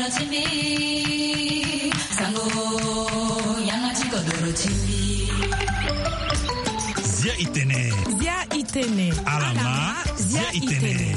Zia Itene. Alama Zia Itene.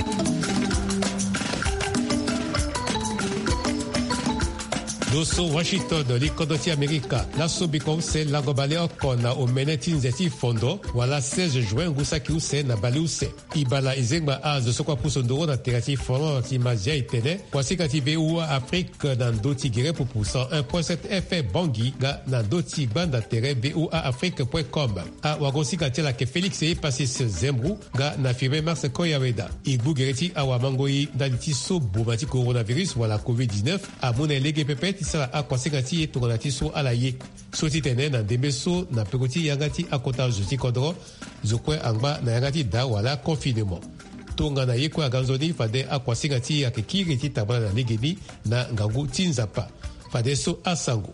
Doso Washington likodoti Amerika laso bikose lagobale okona omeneti nzeti fondo wala 16 juin ngusaki use na bali use ibala izengba azo sokwa pusondoro na terati fondo ti mazia itene kwasika ti VUA Afrique na ndoti gire pour 1.7 FM bangi ga na ndoti banda tere VUA Afrique.com a wagosika tela ke Felix e passé ce zembru ga na firme mars koyaweda igbu gereti awa mangoi daliti so bomati coronavirus wala COVID-19 a mona lege pepet sala akwasingati etongonati so alaye soti tene na ndembeso na pekoti yangati akota zuti kodro zokwe angba na yangati da wala confinement tonga na yekwe aganzoni fade akwasingati akekiri ti tabala na negeni na ngangu tinzapa fade so asango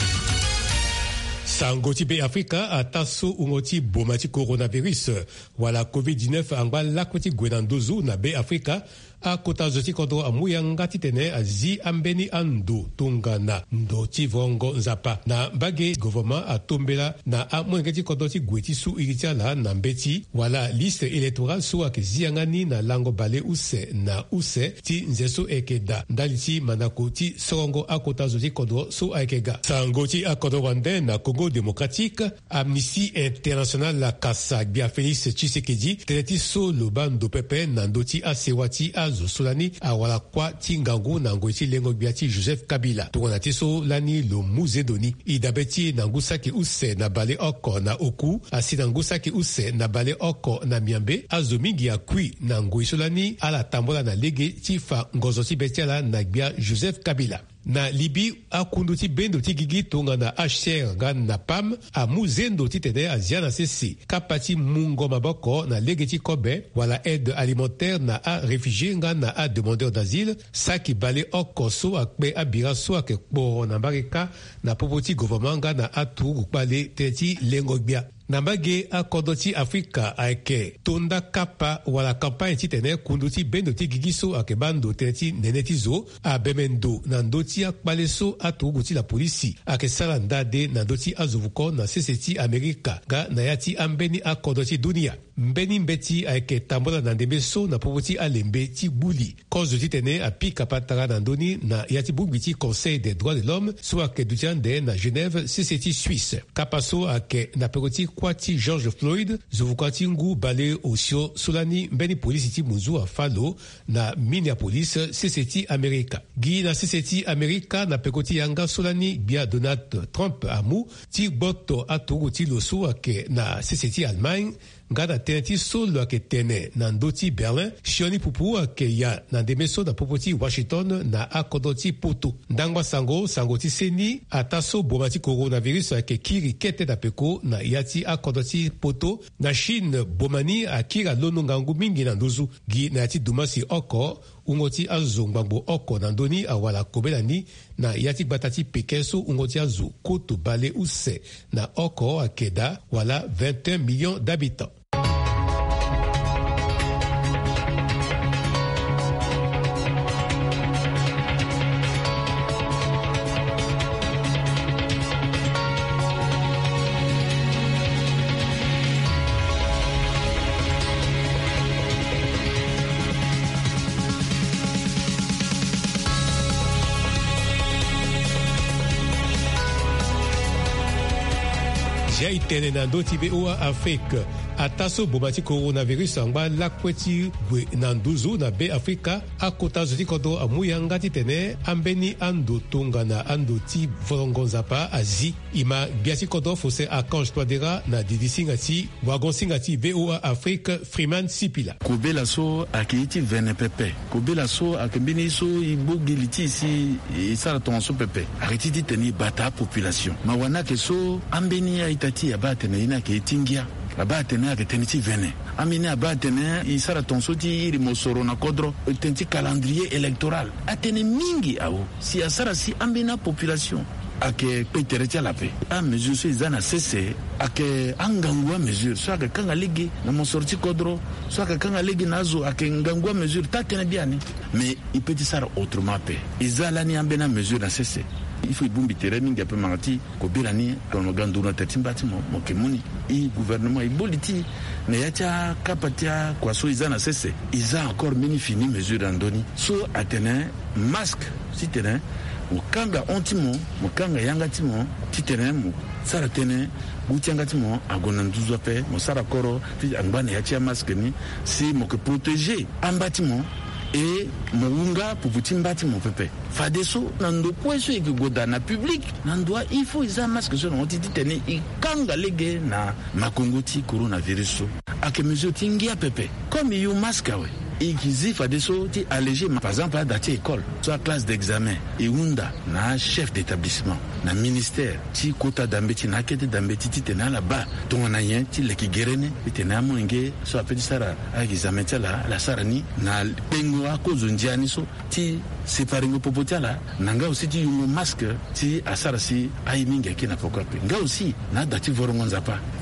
Sangoti be Afrika ataso ungoti bomati coronavirus wala COVID-19 angba lakweti gwenandozu na be Afrika a kota zoti kodo amuya ngati tene azi ambeni ando tongana ndoti vongo nzapa na bage gouvernement atombela na amwengeti kodo ti gweti su iritiala na mbeti wala liste électorale su akezi ngani na lango bale use na use ti nzeso ekeda ndaliti manako ti songo a kota zoti kodo su akega sangoti a kodo wande na Congo démocratique Amnesty International la kasa bia Félix Tshisekedi teleti so lobando pepe na ndoti asewati Solani awala kwa tingangu na ngoiti lengo biati Joseph Kabila tokona tiso lani lo muzedoni idabeti na ngusaki use na bale oko na oku asina ngusaki use na bale oko na miambe azomingi ya kui na ngoisolani ala tambola na lege tifa ngozoti betiala na bia Joseph Kabila na Libi akundu ti bendo ti gigi tonga na HCR nga na PAM a muzendo ti tene azia na sesi kapati mungo maboko na lege ti kobe wala aide alimentaire na a réfugié nga na a demandeur d'asile saki bale oko so akpe abira so ake kpo na mbareka na popoti gouvernement nga na atu ukpale teti lengo bia Nambage a kodoti Afrika aike tonda kapa wala campagne ti tene kundu ti bendo ti gigiso ake bando tenti nenetizo a bemendo nandoti akpaleso atuguti la polisi ake sala ndade nandoti azovuko na seseti Amerika ga nayati ambeni a kodoti dunia mbeni mbeti aike tambola nandembeso na popoti alembe ti buli kozo ti tene a pika patara nandoni na yati bugbiti Conseil des droits de l'homme so ake dutiande na Genève seseti Suisse kapaso ake na pekoti kwati George Floyd zovukwati ngu bale osio solani mbeni polisi ti munzu a falo na Minneapolis seseti Amerika gi na seseti Amerika na pekoti yanga solani bia Donald Trump amu ti boto atogo ti loso ake na seseti Allemagne ngada tenti solo ake tene na ndoti Berlin shioni pupu ake ya na demeso na popoti Washington na akodoti poto ndangwa sango ti seni ataso bomati coronavirus ake kiri kete da peko na yati akodoti poto na Chine bomani akira lono ngangu mingi na ndozu gi na yati dumasi oko ungoti azongbango oko na ndoni awala kobelani na yati batati pekeso ungoti azu koto bale use na oko akeda wala 21 millions d'habitants. Jaitene na ndoti VOA Afrique ataso bomati coronavirus angba lakweti gwe na nduzu na be Afrika akota zoti kodo amuya ngati tene ambeni ando tonga na ando ti volongonzapa azi ima biasi kodo fose Archange Twadera na didisingati wagonsingati VOA Afrique Freeman Sipila kobela so akiti vene pepe kobela so akembini so ibogiliti si isara tonso pepe arititi teni bata population mawana ke so ambeni ya itati abatene ina ke tingia abatene ake teniti vene amine abatene isara tonso ti iri mosoro na kodro tenti calendrier électoral atene mingi awo si asara si ambena population ake petere tia la pe a mesure so izana cesse ake angangwa mesure so ake kanga ligi na mon sorti kodro so ake kanga ligi nazo ake ngangwa mesure tatene biani mais il peut dire ça autrement pe izala ni ambena mesure na cesse il faut ibumbi terrain ngi ape mangati ko bilani kono ganduna tatimbati mo kemuni i gouvernement iboliti ne yacha kapatia kwa so izana cesse iza encore mini fini mesure andoni so atene masque si tene mukanga ontimo mukanga yangatimo titene mu sara tene gutiangatimo agona nduzwa pe mo sara koro ti angbane yacha masque ni si mo que protéger ambatimo et mounga pour butimbati mon pepe fadeso nando kweso ikigoda na public nando il faut isa masque so on titi tene ikanga lege na makongoti coronavirus ake mesure tingia pepe comme you masque we ikizi fadeso ti alléger par exemple à dati école soit classe d'examen et unda na chef d'établissement na ministère ti kota dambeti na kete dambeti ti tena la ba ton na yen ti leki gerene tena monge so apeti sara a examen la sarani na pengo a cause ndiani so ti séparer popotia la nanga aussi ti un masque ti asara si ai mingi akina pokope nga aussi na dati vorongonza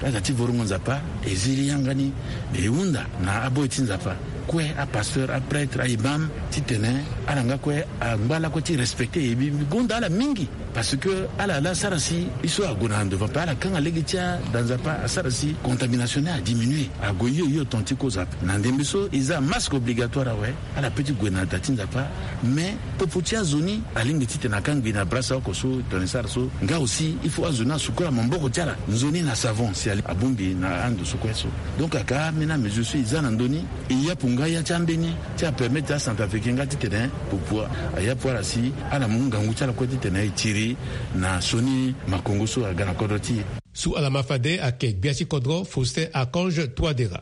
pa ezili yangani e unda na aboti nzapa kwe a pasteur a prêtre a imam ti tene alanga kwe a mbala ko ti respecter e bi gonda la mingi parce que ala la sarasi iso agona devant pas la kanga legitia dans a sarasi contamination a diminué a goyo yo tonti ko zap na ndembeso iza masque obligatoire ouais ala petit gona datinza pas mais popotia zoni alingi ti tena kangi na brasa ko so tonesar so nga aussi il faut azona sukola mamboko tiala nzoni na savon si abumbi na ando sukweso donc aka mena mais je suis iza na ndoni il y a ngaya chambeni tia permettre à Centrafricain ngati tene pour pouvoir aya pour asi ala munga nguchala ko tene itiri na soni makongo so agana kodoti sous ala mafade akek biasi kodro Faustin Archange Touadéra.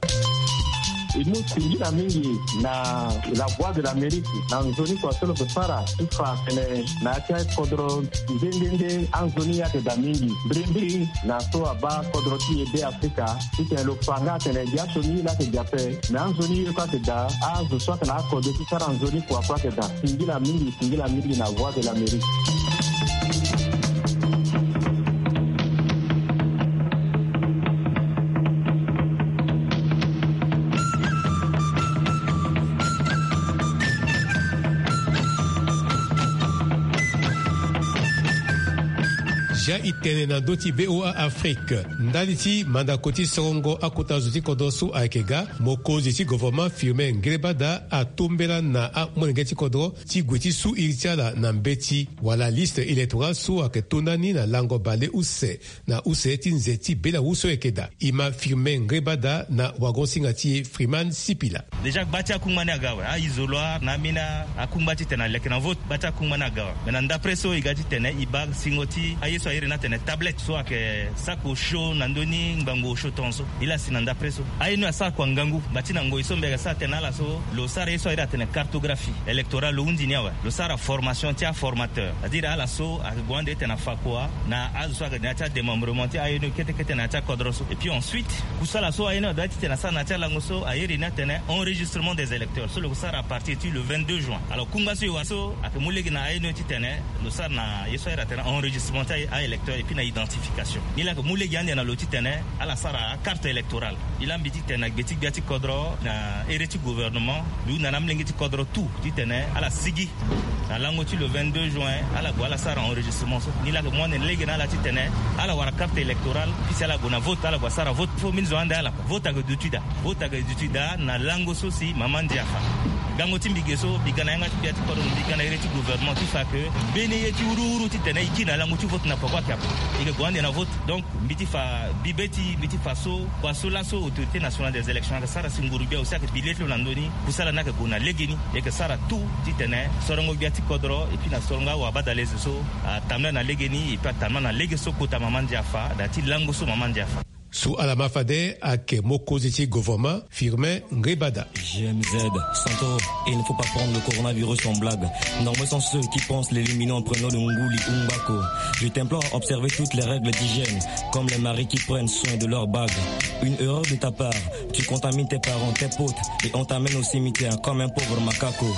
Nous singila mingi na la voix de l'Amérique na nzoni kwa solo kusara ifa kene na tia kodro ndende anzoni ya da mingi brindi na so aba kodro ti ebe Afrika ite lo panga tene dia soni la te jape na anzoni kwa te da azu so na kodro ti sara anzoni kwa te da singila mingi na voix de l'Amérique. Ja itene na doti VOA Afrique. Ndaliti mandakoti songo akuta zuti kodosu aikega mokozi ti gouvernement firme ngrebada atombela na a monengeti kodro ti gweti su iritiala na mbeti wala liste électorale su aketondani na lango bale use na use ti nzeti bela uso ekeda ima firme ngrebada na wagonsinga ti Freeman Sipila. Déjà bati akungmani agawa a isoloir na mina akumbati tena lekena vote bati akungmani agawa. Maintenant d'après so igati tena ibag singoti ayeso ayire na tena tablette so ake sako show nandoni ngango show tonso ila sinanda preso ayino asa kwa ngangu bati na ngoiso mbega sa tena la so lo sara yeso ayira tena cartographie électorale lo undi niawa lo sara formation tia formateur c'est-à-dire ala so agwande tena fakwa na azo aga na tia démembrement tia ayino kete na tia kodroso et puis ensuite kusala so ayino dati tena sa na tia langoso ayiri na tena enregistrement des électeurs so lo sara partir le 22 juin alors kunga so waso akamulegi na ayino titene lo sara na yeso ayira tena enregistrement tia électeur et puis na identification ni la mule gande na loti tene ala sara carte électorale il a mbiti tene beti biati kodro na hériti gouvernement lu na namlengiti kodro tout titene ala sigi na langoti le 22 juin ala go ala sara enregistrement so ni la mo ne lege na la titene ala wara carte électorale puis ala go na vote ala go sara vote fo minzo anda ala vote aga dutuda na lango so si mamandi afa gangoti mbigeso bigana ngati biati kodro bigana hériti gouvernement qui fait que beneyeti ururu titene ikina langoti vote na pakwa kapo ike gwande na vote donc mbiti fa bibeti mbiti faso kwa sola so autorité nationale des élections ka sara singurubia aussi ka biletlo landoni kusala na ka gona legeni et que sara tout titene sorongo biati kodro et puis na soronga wa badaleze so tamna na legeni et puis tamna na legeso kota mamandi afa dati lango so mamandi afa. Sous Alamafade ake mokoziti gouvernement firme Ngrebada. GMZ, Santo, et il ne faut pas prendre le coronavirus en blague. Nombreux sont ceux qui pensent l'éliminer en prenant le Nguli Umbako. Je t'implore à observer toutes les règles d'hygiène, comme les maris qui prennent soin de leurs bagues. Une erreur de ta part, tu contamines tes parents, tes potes, et on t'amène au cimetière comme un pauvre macaco.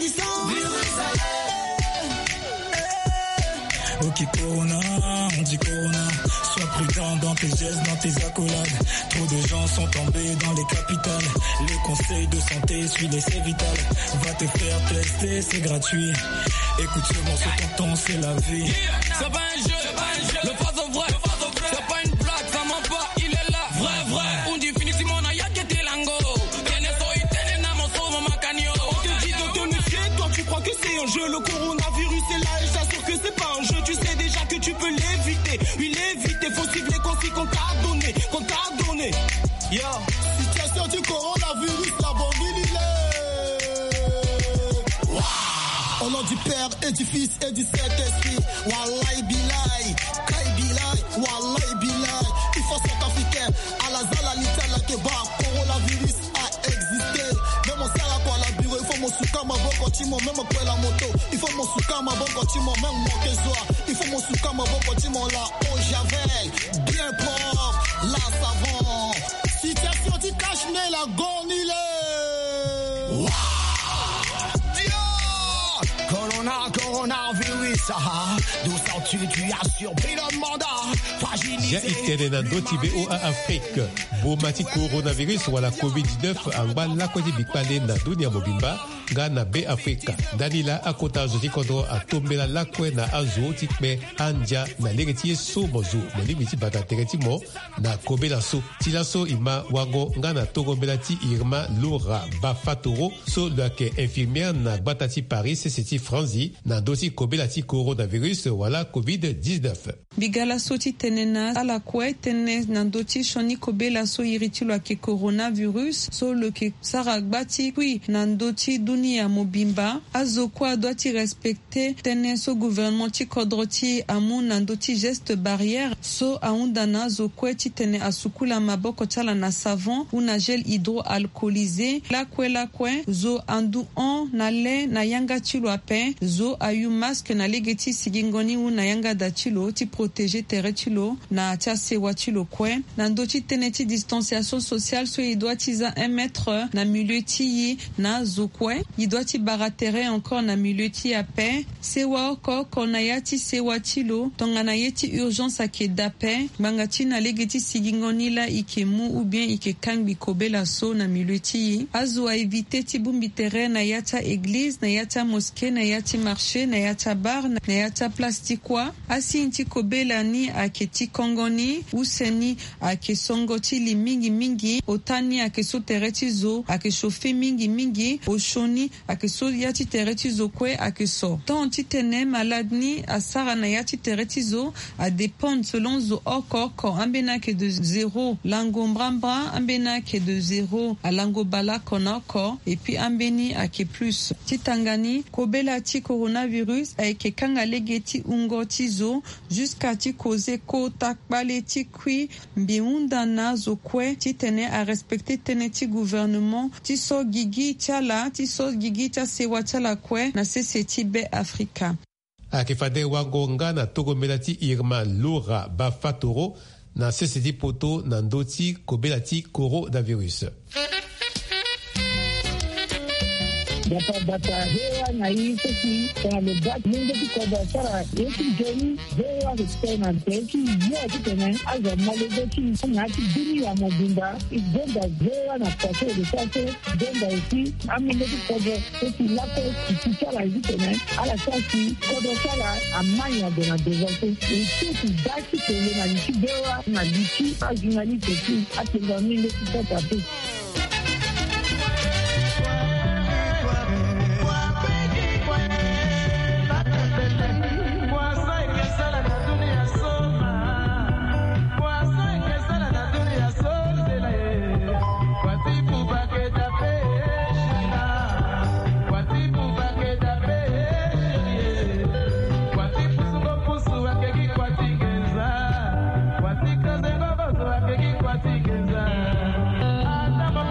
malédicent. Ok Corona, on dit Corona. Sois prudent dans tes gestes, dans tes accolades. Trop de gens sont tombés dans les capitales. Les conseils de santé, suis-les, c'est vital. Va te faire tester, c'est gratuit. Écoute ce morceau, tonton, c'est la vie. C'est pas un jeu, le phase vrai. C'est pas une blague, ça ment pas, il est là. Vrai. On dit finissimo na yake telango. Tiene soy tene na mon somo macanio. On te dit de te méfier, toi tu crois que c'est un jeu. Le coronavirus est là et j'assure que c'est pas un jeu. Tu sais déjà que tu peux l'éviter. Oui, l'éviter, faut suivre les consignes qu'on t'a donné. Yo, situation du coronavirus, la bambine il est. Au nom du Père et du Fils et du Saint-Esprit. Wallahi bilai, kai bilai, wallahi bilai. Il faut centrafricain, à la zala l'Italie, keba, coronavirus a existé. Même on sert à quoi la bureau, il faut mon souka, ma bonne timo, même pour la moto. Il faut mon souka, ma bonne timo, même mon kezoa. Il faut mon souka, ma bonne timo, la eau javel, bien propre, la savon. Situation du cache-nez, la gonile. Coronavirus, d'où sors-tu, tu as surpris le mandat. Ja itene na ndoti BO a Afrique. Bomati coronavirus wala COVID-19 angba la kwedi bikpale na dunia mobimba nga na be Afrika. Danila akota zoti kondo atombela lakwe na azo tikme anja na legeti so mozu. Na limiti bata tereti mo na kobela so. Tilaso ima wago nga na togombela ti Irma Laura Bafatoro so lake infirmière na batati Paris seti Franzi na dosi kobela ti coronavirus wala COVID-19. Bigala soti tenena ala kwe tene nandoti shoni kobela so iritilo ake coronavirus so le ke saragbati kui nandoti dunia mobimba azo kwa doiti respecter tene so gouvernement ti kodroti amu nandoti geste barrière so aundana zo kwe ti tene asukula maboko tala na savon ou na gel hydroalcoolisé la kwe zo andu on na le na yanga tilo ape zo ayu masque na legeti sigingoni ou na yanga datilo ti protéger teretilo na tia sewatilo kwe na ndoti teneti distanciation sociale so il doit tiza 1 mètre na milieu ti na zokwe il doit ti baratere encore na milieu ti ape sewa oko kona yati sewatilo tongana yeti urgence ake dape bangati na legeti sigingoni la ikemu ou bien ikekambi kobela so na milieu ti azo a éviter ti bumbi terrain na yata église na yata mosquée na yati marché na yata bar na yata plastikwa asi inti kobela ni aketi kongoni useni ake songoti li mingi otani ake so tereti zo ake shofe mingi oshoni ake so yati tereti zo kwe ake so tant ti tene maladni asara na yati tereti zo a dépendre selon zo oko ambena ke de 0 lango mbramba ambena ke de 0 a lango bala konako et puis ambeni ake plus titangani kobela ti coronavirus ake kanga legeti ungoti zo jusqu'à ti koze ko takbale ti kui mbiunda na zo kwe ti tene a respecter tene ti gouvernement ti so gigi tiala ti so gigi tia sewa tiala kwe na sese ti be Afrika. Akifade wango nga na togombela ti Irma Laura Bafatoro na sese ti poto na ndoti kobela ti coronavirus. Data hewa na hii sisi kwa lebaki mungu kwa sara yeki jeni hewa kutena teki yote tena aza malebeki na kidini ya mobimba igenda hewa na pato de pato genda isi aminde kwa sisi lapo kichara hivi tena ala sasi kwa sara amanya dona devote isi daki tena na likidewa na liki ajunali teki atenga minde kwa pato. Anda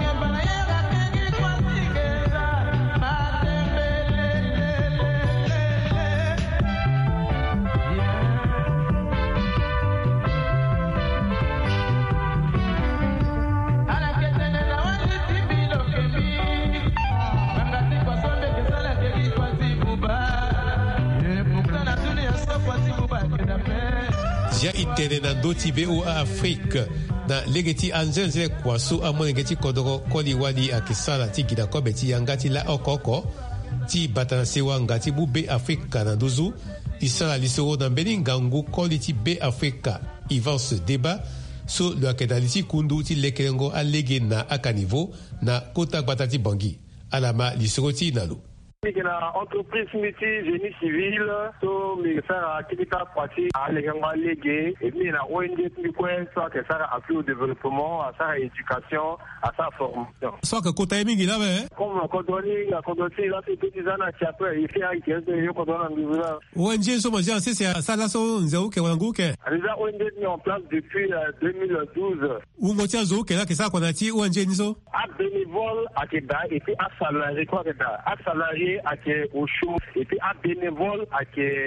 Zia itene na ndoti VOA Afrique na legeti anzenze kwa so amonegeti kodoro koli wali akisala ti gida kobeti yangati la okoko ti batana sewa ngati bu be Afrique na dozu isala lisoro na mbeni ngangu koli ti be Afrique Ivance Deba so lo akedaliti kundu ti lekelengo alege na akanivo na kota batati bangi alama lisoro ti nalu. Na entreprise multi génie civil so mi sara aktivita parti alenga lege et mi na ONG mi kwen so que sara appui au développement à sa éducation à sa formation so que kota mingi là mais comme kodoni la kodoti là c'est petit zana qui après ici à qui est yo kodona ngivula ONG so moja c'est ça là so nzeu ke wangu ke déjà ONG mis en place depuis 2012 ou motia zo ke là que ça konati ONG niso à bénévole à Keda et puis à salarié quoi Keda à salarié à au show et puis à bénévole à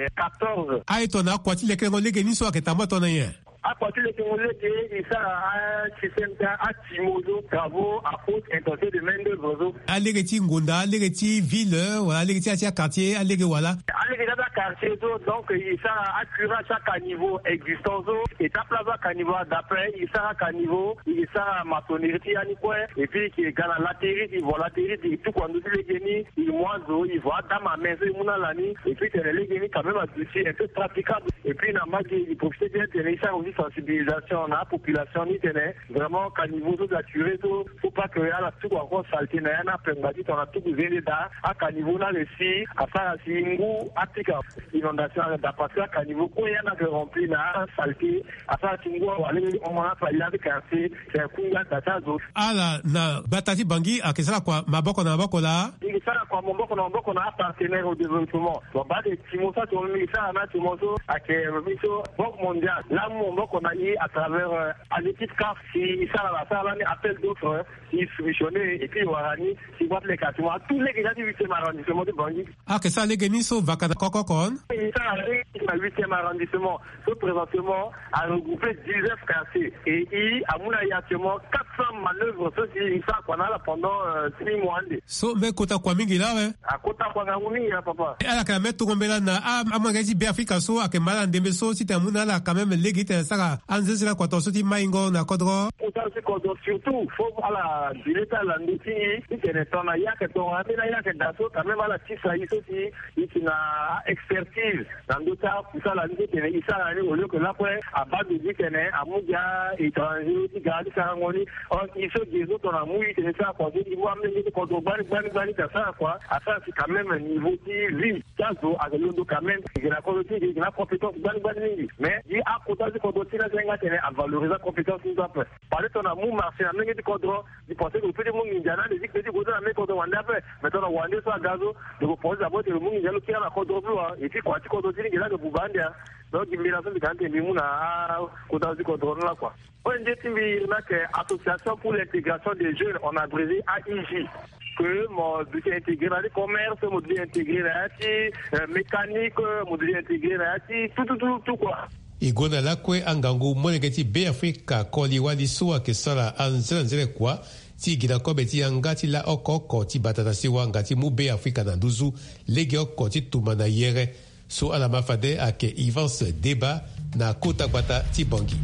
14 ai tona kwati lekengo lege niso aketamba tona ye à partir de il sera à Timozo travaux à haute intensité de main d'œuvre alege ti ngunda alege ti ville wala alege ti atia quartier alege wala alege da quartier donc il sera accuré chaque niveau existant étape là à niveau d'après il sera à niveau il sera maçonnerie ani quoi et puis qui est la latérite il voit latérite tout quand nous les geni il moiseau il voit dans ma maison mona lani et puis les geni quand même un peu praticable et puis na magi il profite bien de ça aussi sensibilisation na population ni tene vraiment qu'à niveau de naturel faut pas que à la tout encore salté na na pengadi on a tout besoin da à niveau na le si à ça singu atika inondation da passer à niveau ko yana que rempli na salté à ça singu wale on a pas ya de quartier c'est kunga tatazo ala na batati bangi akisala kwa maboko na maboko la il sala kwa maboko na partenaire au développement donc ba de timosa to mi ça na timoso à que miso banque mondiale là moboko na à travers à l'équipe CAF si ça la ça là appel d'autres ils soumissionner et puis warani si voit les quartiers tous les gars du 8e arrondissement de Bangui que ça les geniso vakata kokokon ça le 8e arrondissement so présentement a regroupé 19 quartiers et il a mon actuellement 400 manœuvres so si ça qu'on a là pendant 6 mois so me kota kwa mingi là ouais à kota kwa nguni papa ala ka meto ngombela na amangezi be Africa so akemala ndembe so si tamuna la quand même legite ça anzesela kwa tosoti maingo na kodro utasi kodro surtout faut ala dileta la nditi itene yake to amina yake daso quand même ala tisa iso si itina expertise dans ndota kusala nditi ne isala ni olio que là quoi abadu dikene amuja étranger ti gadi sarangoni on iso jezo to na mui tene ça quoi dit moi amene ko kodro bani ça quoi ça c'est quand même niveau ti vie caso avec le quand même la qualité de la compétence bani mais dit à côté de kodro tina zenga tene à valoriser la compétence nous après parler ton amour marché na mengi kodro di penser que peut mungi njana de zik kodro na me kodro wanda après maintenant wanda so gazo de proposer d'abord de mungi njalo qui na kodro et puis quoi ti kodro tini ngela de bubanda donc il mira so de kante mimuna kodro kodro là quoi ONG timbi na que association pour l'intégration des jeunes on a brisé AIJ que module intégré dans le commerce, module intégré dans la mécanique, module intégré dans tout quoi. Igona lakwe angangu monegeti be Afrika koli wali suwa kesala anzele kwa ti gina kobeti angati la okoko ti batata siwa ngati mu be Afrika na nduzu lege oko ti tumana yere so ala mafade ake Ivance Deba na kota kwata ti bangi.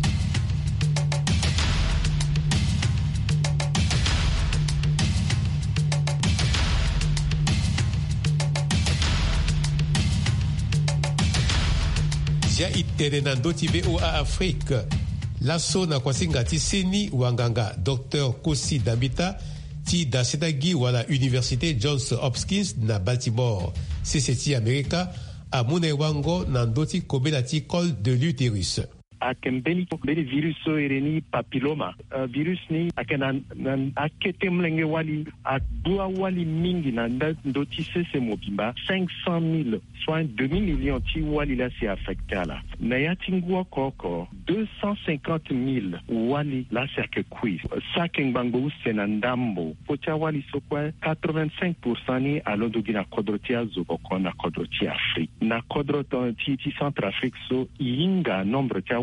Zia itere na ndoti VOA Afrique. Laso na kwasinga ti seni wanganga Dr. Kosi Dambita ti da setagi wala Université Johns Hopkins na Baltimore. CCT America a mune wango na ndoti kobela ti col de l'utérus. Akembeni virus so ereni papilloma virus ni akena akete mlenge wali adua wali mingi na ndoti se mobimba 500,000 soit 2 millions ti wali la si affecté là na yatingwa koko 250,000 wali la cercle quiz saking bango senandambo pocha wali so kwa 85% ni alondogina kodrotia zoboko na kodrotia Afrique na kodrotia ti Centrafrique so inga nombre tia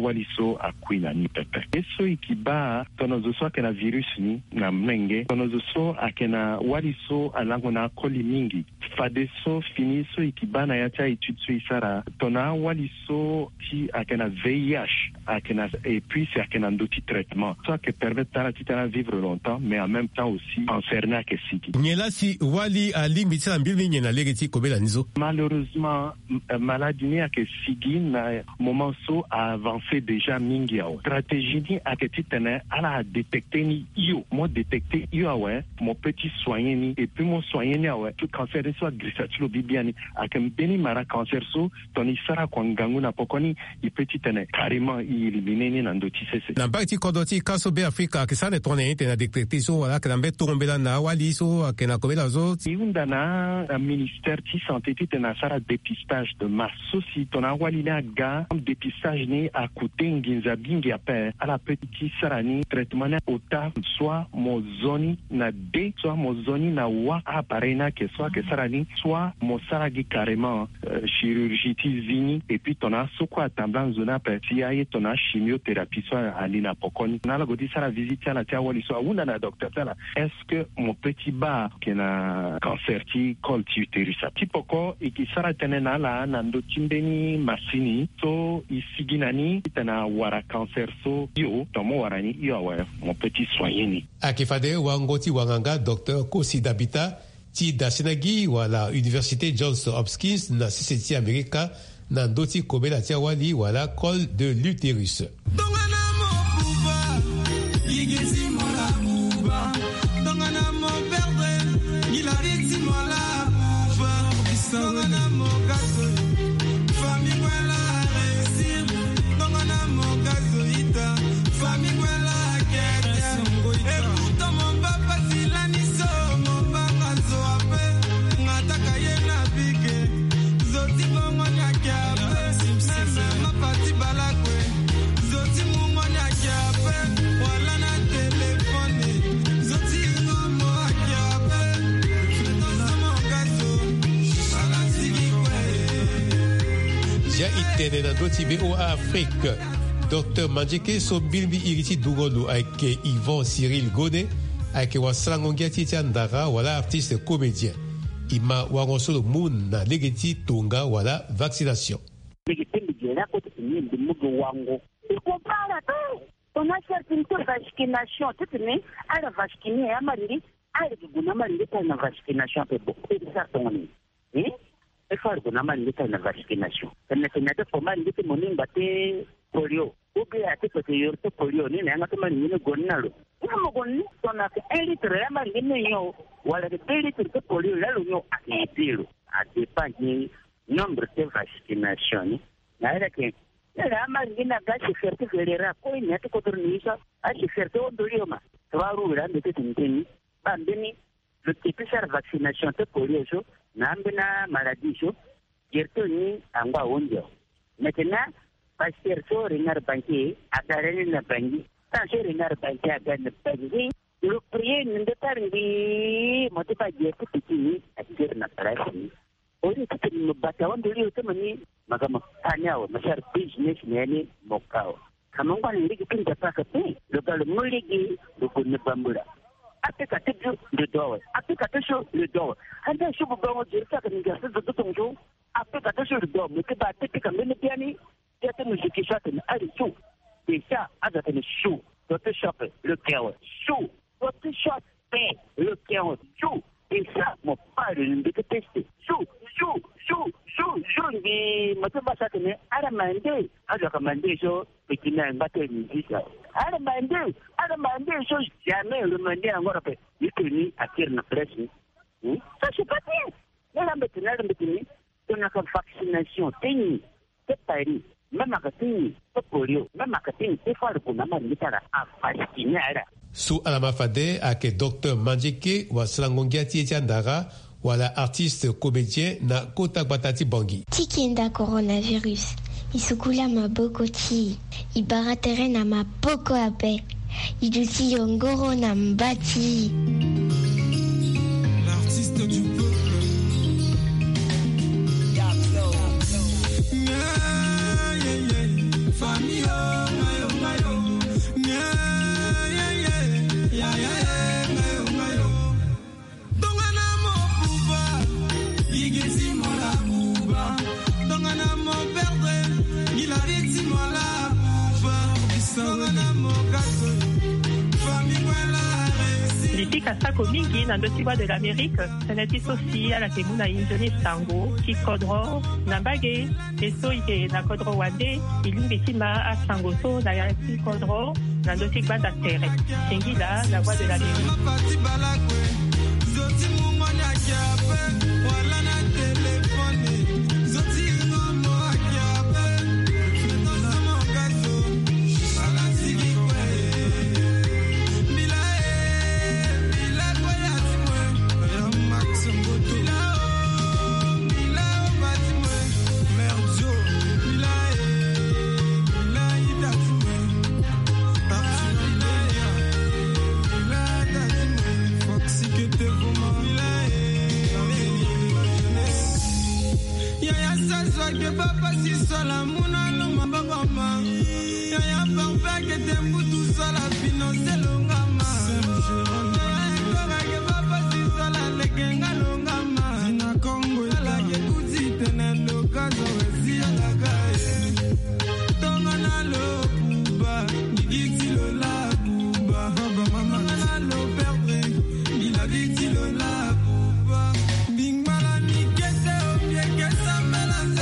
waliso akwina ni pepe. Eso ikiba tonozoso akena virus ni na mlenge. Tonozoso akena waliso alango na koli mingi. Fadeso finiso ikiba na yacha itutsu isara. Tona waliso ti akena VIH akena et puis c'est akena ndoti traitement. Ça qui permet de vivre longtemps mais en même temps aussi enfermer ke siki. Nyela si wali alingi tsala mbili nyena legeti kobela nizo. Malheureusement maladie ni ke sigi na moment so a avancé déjà mingi yao. Stratégie ni aketi tene ala détecter ni io. Moi détecter io ouais, mon petit soigner ni et puis mon soigner ni ouais. Tout cancer soit grisatulo bibiani akem beni mara cancer so toni sara kwangangu na pokoni i petit tene carrément éliminer ni nandoti sese. Na bakti kodoti kaso be Afrika kisane tone ite na détecter so wala klambe tombela na wali so akena kobela zo. Iunda na ministère ti santé ti tena sara dépistage de masse. Si ton wali na ga dépistage ni a coûté nginza bingi ape à la petite sarani traitement ota soit mo zoni na D soit mo zoni na wa aparena que soit que sarani soit mo saragi carrément chirurgie zini et puis ton a sokwa tamblan zona pe si aye ton a chimiothérapie soit alina pokoni na la godi sara visite na tia wali soit una na docteur sala est-ce que mon petit bas qui na cancer ti col ti utérus ti poko et qui sara tenena la na ndo timbeni masini so isiginani tana wara cancer so yo tomo warani yo wa mon petit soigneni akifade wangoti wanganga docteur Kosi Dabita ti dasinagi wala Université Johns Hopkins na CCT America na ndoti kobela tia wali wala col de l'utérus. Itene na doti VOA Afrique. Dr. Mandjike so bilbi iriti dugolu avec Yvon Cyril Gode avec wasangongia titia ndara wala artiste comédien. Ima wangosolo mun na legeti tonga wala vaccination. On a certaines vaccinations, tout le monde a la vaccination, à Marili, à la Marili, à la vaccination, c'est ça ton nom. Il faut que nous ayons une vaccination. Il faut que nous ayons une polio. Ou bien, il faut que nous ayons une polio. Nous avons une gonalo. Nous avons un litre de polio. Ou alors 2 litres de polio. Là, nous avons un litre. À dépend du nombre de vaccinations. Nous avons une chefferté fédérale. Nous avons une chefferté odolioma. Nous avons une le type de vaccination de polio. Nambina maladie jo gerto ni angwa onjo maintenant pasteur so ringar banki agarene na bangi tan so ringar banki agarene bangi le prier nde tarbi motipa gerto tikini agar na parasi ori tikini mbata ondoli utemani magama anyao mashar business nene mokao kamangwa niliki pinja paka pe lokalo muligi lokune bambula Africa tiju le door. Africa tiju le door. And then she will go to the Tongo. Africa tiju le door. Mais que bah t'es comme le piani. T'es une musique qui chante une allée chou. Et ça, à la télé chou. D'autres shop le cœur chou. D'autres shop le cœur chou. Et ça, mon père il me tester. Chou. Ni matu ça tenait à la mandé. À la commandé jo. Petit nain battait une musique. À la mandé chose jamais le mandé encore après. Il tenait à tirer na presse. Ça c'est pas bien. Là maintenant on a une vaccination tenue. C'est pas rien. Même à tenue, c'est polio. Même à tenue, c'est fort pour maman mitara à vacciner. Sous alamafade avec Dr. Mandjike wa Slangongia Tietiandara wala artiste comédien na Kota Batati Bangi. Tikinda coronavirus. Isukula mabokoti. Ibaratere na maboko ape. Idusi yongoro na mbati. L'artiste du peuple. Famille. Kasako mingi na ndoti voix de l'Amérique, seneti sosi ala temuna injoni sango, ki kodro, nambage, eso ike na kodro wande, ilumbitima a sango so na yati kodro, na ndoti banda tere. Sengila, la voix de l'Amérique. Papa si sola muna no mama ya ya papa que te mutu sola finance longama ya papa si sola le kenga longama na Congo la que kuti tenelo kazo wezi la gae tonga na lo kuba digiti lo la kuba baba mama na lo perdre il a dit lo la kuba bing mala ni kete o bien que ça melange.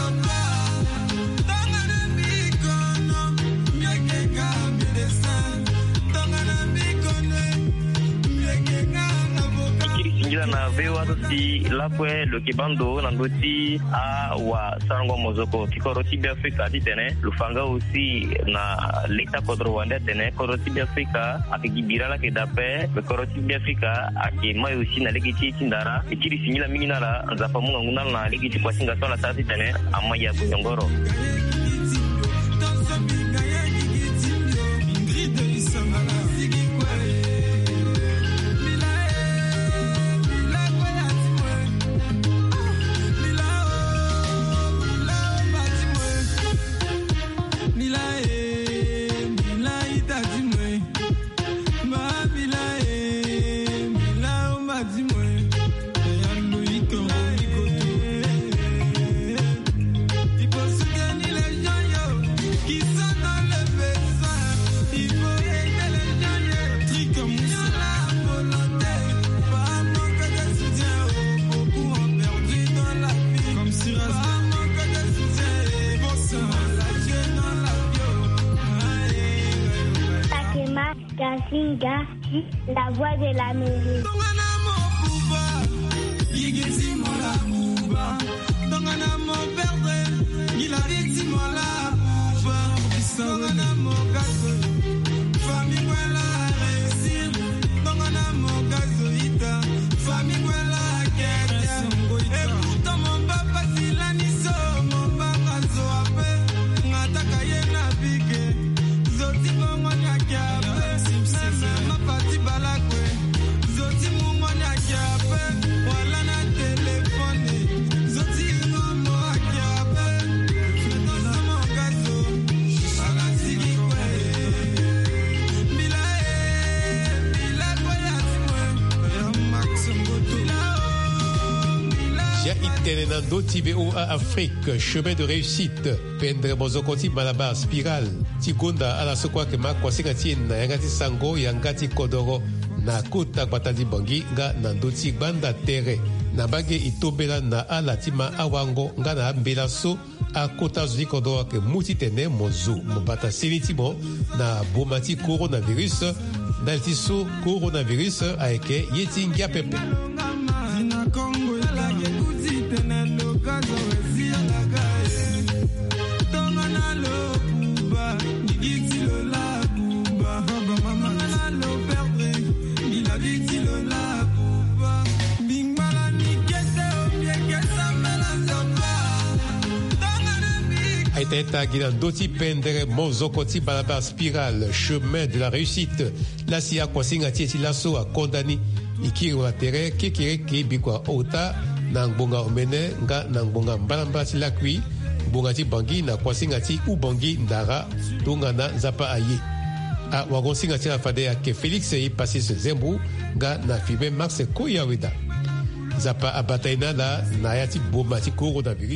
Na vewa si lapwe lo kibando na ndoti a wa sango mozoko kikoroti bi Afrika titene lufanga aussi na leta kodro wanda tene koroti bi Afrika akigibira la kedape koroti bi Afrika akimai aussi na legiti tindara ikiri sinyila mingi la nzapa munga nguna na legiti kwa singa sola tati tene amaya buyongoro. La voix de l'Amérique. Tenenando Tibéo à Afrique, chemin de réussite. Pendre Mozokoti Malabar, spirale. Tigonda à la Sokwa Kema, Kwasikati, Nayangati Sango, Yangati Kodoro, Nakota Batadi Bangi, Nga Nandoti Banda Tere. Nabage Itobela na Alatima Awango, Nga na Mbela So, a Kota Zuli Kodoro ke Mutitene Mozo, Mobata Sinitimo, na Bomati coronavirus, Naltiso coronavirus, Aeke Yetingia Pepe. Aïteta Guinandoti Pendere Mozokoti Balaba Spirale, chemin de la réussite. La Sia Kwasinga Tieti Lasso a condamné Ikiri Watere, Kekere Kibikwa Ota, Nangbonga Omene, Nga Nangbonga Mbalambati Lakwi, Bongati Bangi, na Kwasingati Ubangi Ndara, Tungana Zapa Aye. A Wagonsingati Afade Ake Félix Yi Passis Zembu, Nga na Fibe Max Koyaweda. Zapa Abataina la Nayati Bomati coronavirus.